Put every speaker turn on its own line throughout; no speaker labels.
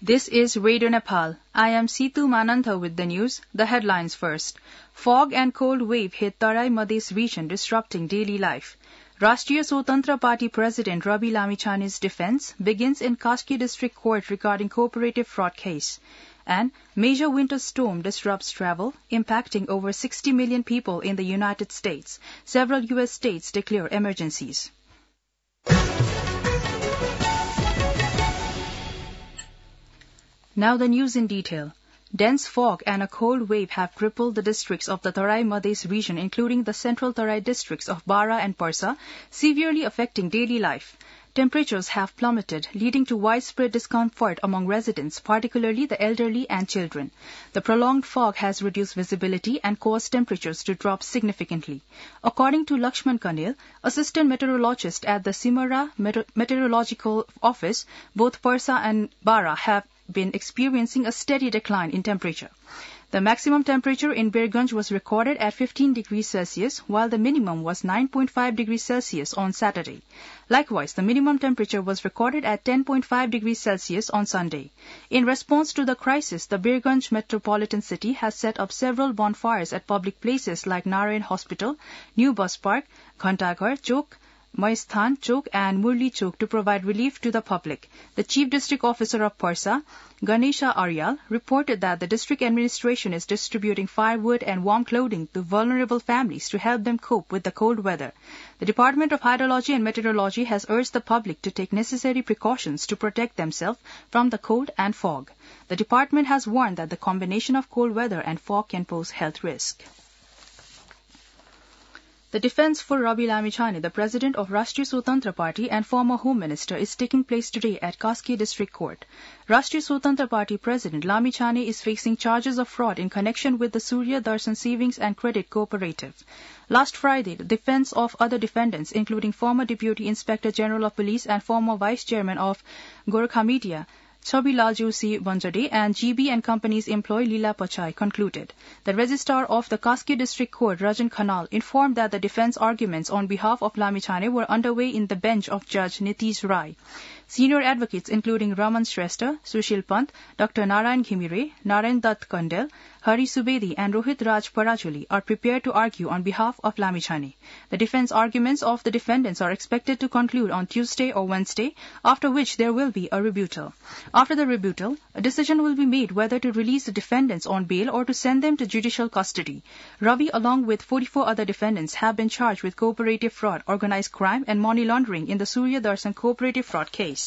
This is Radio Nepal. I am Situ Manantha with the news. The headlines first. Fog and cold wave hit Tarai Madhes region, disrupting daily life. Rashtriya Swatantra Party President Rabi Lamichhane's defense begins in Kaski District Court regarding cooperative fraud case. And major winter storm disrupts travel, impacting over 60 million people in the United States. Several U.S. states declare emergencies. Now the news in detail. Dense fog and a cold wave have crippled the districts of the Tarai Madhes region, including the central Tarai districts of Bara and Parsa, severely affecting daily life. Temperatures have plummeted, leading to widespread discomfort among residents, particularly the elderly and children. The prolonged fog has reduced visibility and caused temperatures to drop significantly. According to Lakshman Kanil, assistant meteorologist at the Simara Meteorological Office, both Parsa and Bara have been experiencing a steady decline in temperature. The maximum temperature in Birganj was recorded at 15 degrees Celsius, while the minimum was 9.5 degrees Celsius on Saturday. Likewise, the minimum temperature was recorded at 10.5 degrees Celsius on Sunday. In response to the crisis, the Birganj metropolitan city has set up several bonfires at public places like Narayan Hospital, New Bus Park, Ghantaghar Chowk, Maisthan Chowk and Murli Chowk to provide relief to the public. The Chief District Officer of Parsa, Ganesha Aryal, reported that the district administration is distributing firewood and warm clothing to vulnerable families to help them cope with the cold weather. The Department of Hydrology and Meteorology has urged the public to take necessary precautions to protect themselves from the cold and fog. The department has warned that the combination of cold weather and fog can pose health risk. The defense for Rabi Lamichhane, the president of Rashtriya Swatantra Party and former Home Minister, is taking place today at Kaski District Court. Rashtriya Swatantra Party President Lamichhane is facing charges of fraud in connection with the Surya Darshan Savings and Credit Cooperative. Last Friday, the defense of other defendants, including former Deputy Inspector General of Police and former Vice Chairman of Gorkha Media, Chabilal Joshi Banjade and GB and Company's employee Leela Pachai concluded. The Registrar of the Kaski District Court, Rajan Khanal, informed that the defense arguments on behalf of Lamichhane were underway in the bench of Judge Nitish Rai. Senior advocates including Raman Shrestha, Sushil Pant, Dr. Narayan Ghimire, Narayan Dutt Kandel, Hari Subedi and Rohit Raj Parajuli are prepared to argue on behalf of Lamichhane. The defense arguments of the defendants are expected to conclude on Tuesday or Wednesday, after which there will be a rebuttal. After the rebuttal, a decision will be made whether to release the defendants on bail or to send them to judicial custody. Ravi, along with 44 other defendants, have been charged with cooperative fraud, organized crime and money laundering in the Surya Darshan cooperative fraud case.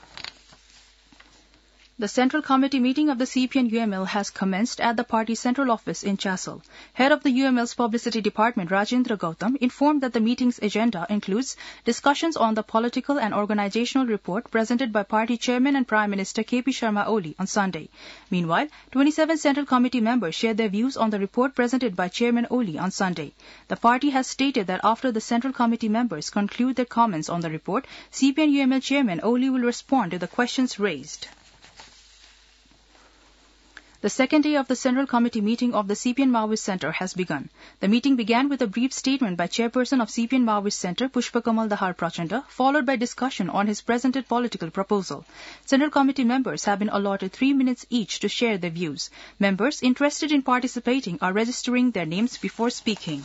The Central Committee meeting of the CPN-UML has commenced at the party's central office in Chassel. Head of the UML's publicity department, Rajendra Gautam, informed that the meeting's agenda includes discussions on the political and organizational report presented by party chairman and Prime Minister KP Sharma Oli on Sunday. Meanwhile, 27 Central Committee members shared their views on the report presented by Chairman Oli on Sunday. The party has stated that after the Central Committee members conclude their comments on the report, CPN-UML Chairman Oli will respond to the questions raised. The second day of the Central Committee meeting of the CPN Maoist Centre has begun. The meeting began with a brief statement by Chairperson of CPN Maoist Centre, Pushpakamal Dahar Prachanda, followed by discussion on his presented political proposal. Central Committee members have been allotted 3 minutes each to share their views. Members interested in participating are registering their names before speaking.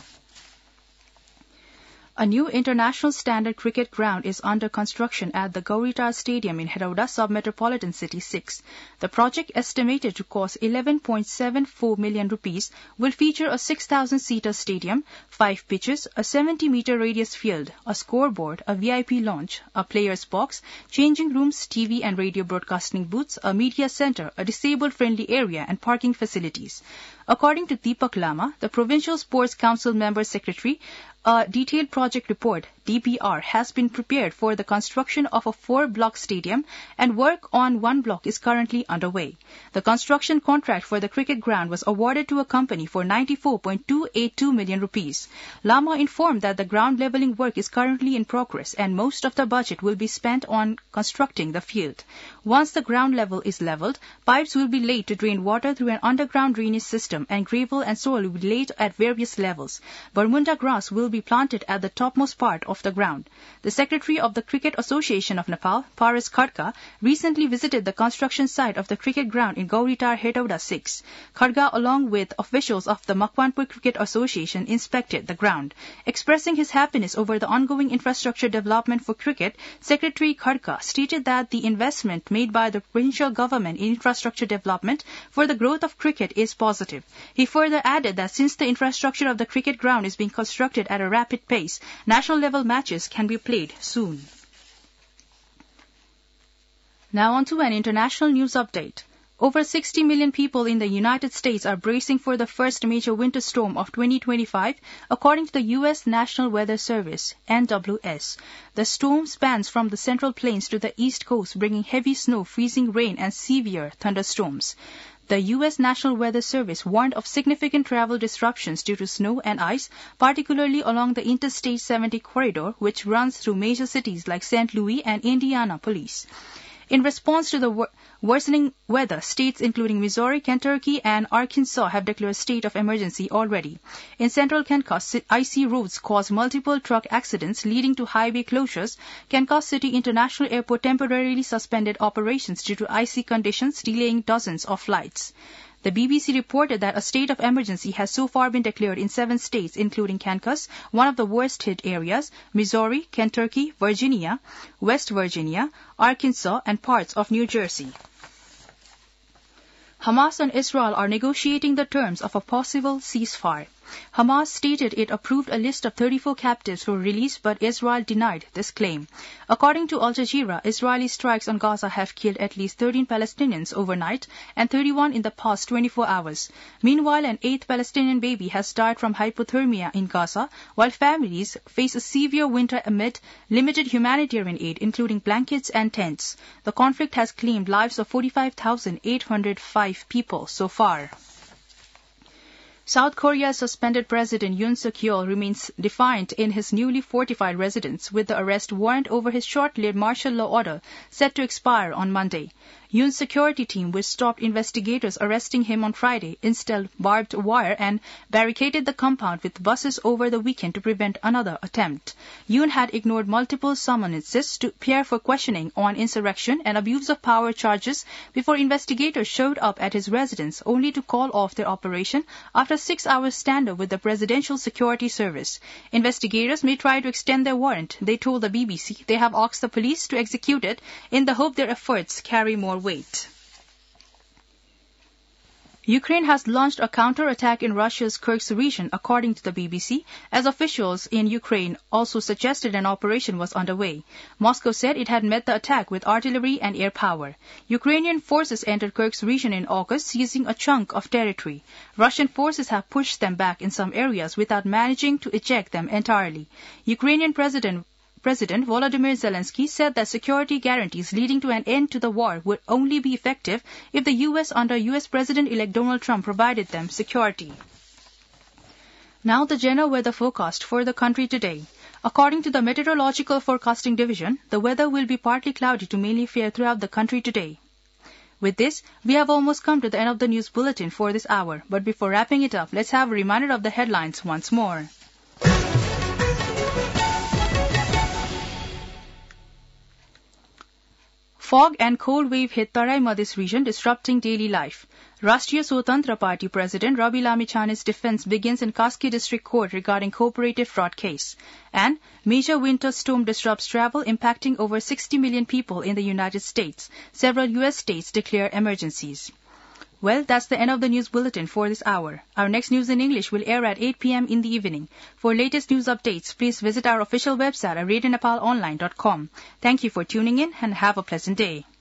A new international standard cricket ground is under construction at the Gauritar Stadium in Heroda Sub-Metropolitan City 6. The project, estimated to cost 11.74 million rupees, will feature a 6,000-seater stadium, 5 pitches, a 70-meter radius field, a scoreboard, a VIP lounge, a player's box, changing rooms, TV and radio broadcasting booths, a media center, a disabled-friendly area and parking facilities. According to Deepak Lama, the Provincial Sports Council Member Secretary, a detailed project report, DPR, has been prepared for the construction of a 4-block stadium and work on 1 block is currently underway. The construction contract for the cricket ground was awarded to a company for 94.282 million rupees. Lama informed that the ground levelling work is currently in progress and most of the budget will be spent on constructing the field. Once the ground level is leveled, pipes will be laid to drain water through an underground drainage system and gravel and soil will be laid at various levels. Bermuda grass will be planted at the topmost part of the ground. The secretary of the Cricket Association of Nepal, Paras Khadka, recently visited the construction site of the cricket ground in Gauritar Hetauda 6. Khadka, along with officials of the Makwanpur Cricket Association, inspected the ground. Expressing his happiness over the ongoing infrastructure development for cricket, Secretary Khadka stated that the investment made by the provincial government in infrastructure development for the growth of cricket is positive. He further added that since the infrastructure of the cricket ground is being constructed at a rapid pace, national-level matches can be played soon. Now on to an international news update. Over 60 million people in the United States are bracing for the first major winter storm of 2025, according to the U.S. National Weather Service, NWS. The storm spans from the Central Plains to the East Coast, bringing heavy snow, freezing rain, and severe thunderstorms. The U.S. National Weather Service warned of significant travel disruptions due to snow and ice, particularly along the Interstate 70 corridor, which runs through major cities like St. Louis and Indianapolis. In response to the worsening weather, states including Missouri, Kentucky, and Arkansas have declared a state of emergency already. In central Kansas, icy roads caused multiple truck accidents, leading to highway closures. Kansas City International Airport temporarily suspended operations due to icy conditions, delaying dozens of flights. The BBC reported that a state of emergency has so far been declared in 7 states, including Kansas, one of the worst-hit areas, Missouri, Kentucky, Virginia, West Virginia, Arkansas, and parts of New Jersey. Hamas and Israel are negotiating the terms of a possible ceasefire. Hamas stated it approved a list of 34 captives for release, but Israel denied this claim. According to Al Jazeera, Israeli strikes on Gaza have killed at least 13 Palestinians overnight and 31 in the past 24 hours. Meanwhile, an 8th Palestinian baby has died from hypothermia in Gaza, while families face a severe winter amid limited humanitarian aid, including blankets and tents. The conflict has claimed lives of 45,805 people so far. South Korea's suspended President Yoon Suk-yeol remains defiant in his newly fortified residence, with the arrest warrant over his short-lived martial law order set to expire on Monday. Yoon's security team, which stopped investigators arresting him on Friday, installed barbed wire and barricaded the compound with buses over the weekend to prevent another attempt. Yoon had ignored multiple summonses to appear for questioning on insurrection and abuse of power charges before investigators showed up at his residence, only to call off their operation after a 6-hour standoff with the Presidential Security Service. Investigators may try to extend their warrant. They told the BBC they have asked the police to execute it in the hope their efforts carry more weight. Ukraine has launched a counter-attack in Russia's Kursk region, according to the BBC, as officials in Ukraine also suggested an operation was underway. Moscow said it had met the attack with artillery and air power. Ukrainian forces entered Kursk region in August, seizing a chunk of territory. Russian forces have pushed them back in some areas without managing to eject them entirely. Ukrainian President Volodymyr Zelensky said that security guarantees leading to an end to the war would only be effective if the U.S. under U.S. President-elect Donald Trump provided them security. Now the general weather forecast for the country today. According to the Meteorological Forecasting Division, the weather will be partly cloudy to mainly fair throughout the country today. With this, we have almost come to the end of the news bulletin for this hour. But before wrapping it up, let's have a reminder of the headlines once more. Fog and cold wave hit Tarai Madhya region, disrupting daily life. Rashtriya Swatantra Party President Rabi Lamichhane's defense begins in Kaski District Court regarding cooperative fraud case. And major winter storm disrupts travel, impacting over 60 million people in the United States. Several U.S. states declare emergencies. Well, that's the end of the news bulletin for this hour. Our next news in English will air at 8 p.m. in the evening. For latest news updates, please visit our official website at RadioNepalOnline.com. Thank you for tuning in and have a pleasant day.